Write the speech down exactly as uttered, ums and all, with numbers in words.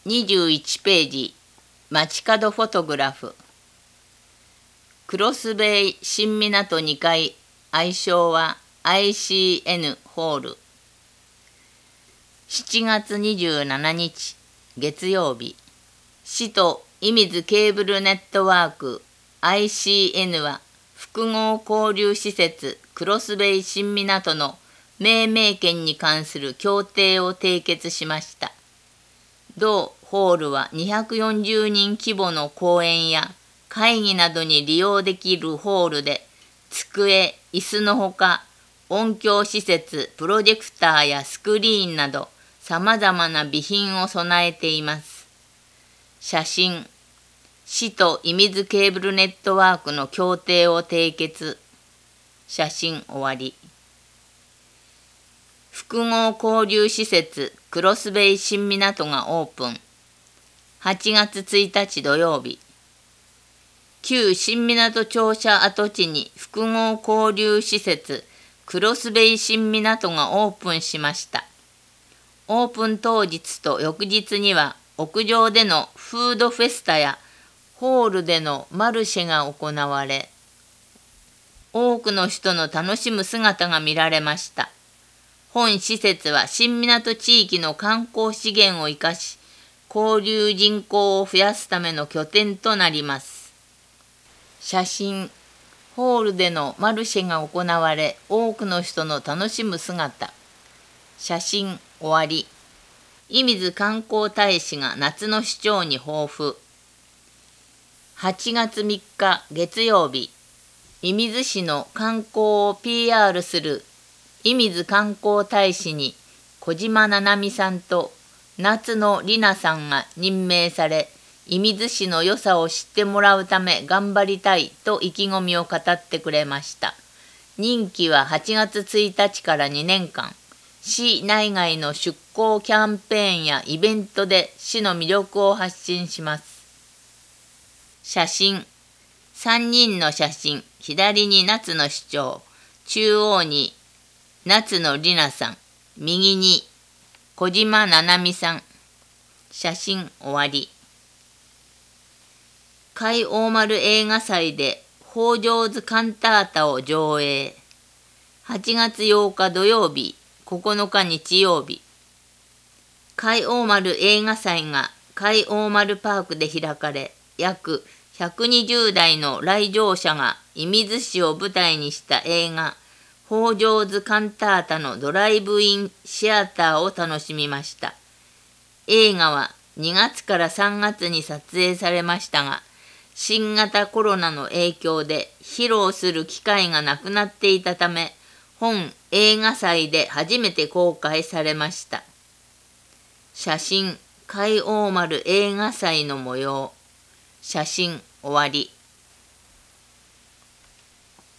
にじゅういちページ、街角フォトグラフ。クロスベイ新港にかい、愛称は アイシーエヌ ホール。しちがつにじゅうしちにち、月曜日。市と射水ケーブルネットワーク アイシーエヌ は複合交流施設クロスベイ新港の命名権に関する協定を締結しました。同ホールはにひゃくよんじゅうにん規模の公演や会議などに利用できるホールで、机、椅子のほか、音響施設、プロジェクターやスクリーンなど、さまざまな備品を備えています。写真、市と射水ケーブルネットワークの協定を締結。写真終わり。複合交流施設クロスベイ新港がオープン。はちがつついたち土曜日。旧新港庁舎跡地に複合交流施設クロスベイ新港がオープンしました。オープン当日と翌日には屋上でのフードフェスタやホールでのマルシェが行われ、多くの人の楽しむ姿が見られました。本施設は新港地域の観光資源を生かし、交流人口を増やすための拠点となります。写真、ホールでのマルシェが行われ、多くの人の楽しむ姿。写真終わり。射水観光大使が夏の市長に抱負。はちがつみっか月曜日、射水市の観光を ピーアール する射水観光大使に小島ななみさんと夏野里奈さんが任命され、射水市の良さを知ってもらうため頑張りたいと意気込みを語ってくれました。任期ははちがつついたちからにねんかん、市内外の出向キャンペーンやイベントで市の魅力を発信します。写真、さんにんの写真、左に夏野市長、中央に夏野里奈さん、右に小島ななみさん。写真終わり。海大丸映画祭で北条図カンタータを上映。はちがつようか土曜日、ここのか日曜日。海大丸映画祭が海大丸パークで開かれ、約ひゃくにじゅうだいの来場者が射水市を舞台にした映画北条図カンタータのドライブインシアターを楽しみました。映画はにがつからさんがつに撮影されましたが、新型コロナの影響で披露する機会がなくなっていたため、本映画祭で初めて公開されました。写真、海大丸映画祭の模様。写真終わり。